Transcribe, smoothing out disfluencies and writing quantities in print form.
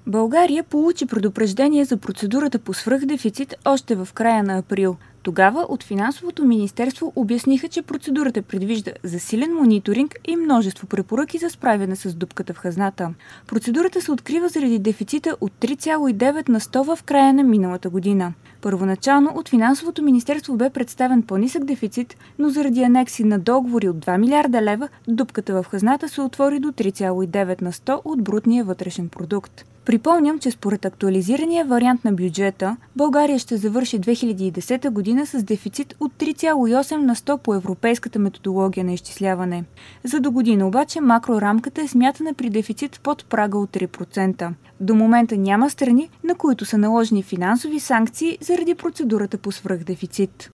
България получи предупреждение за процедурата по свръхдефицит още в края на април. Тогава от Финансовото министерство обясниха, че процедурата предвижда засилен мониторинг и множество препоръки за справяне с дупката в хазната. Процедурата се открива заради дефицита от 3,9 на 100 в края на миналата година. Първоначално от Финансовото министерство бе представен по-нисък дефицит, но заради анекси на договори от 2 милиарда лева, дупката в хазната се отвори до 3,9 на 100 от брутния вътрешен продукт. Припомням, че според актуализирания вариант на бюджета, България ще завърши 2010 година с дефицит от 3,8 на 100 по европейската методология на изчисляване. За до година обаче макрорамката е смятана при дефицит под прага от 3%. До момента няма страни, на които са наложени финансови санкции заради процедурата по свръхдефицит.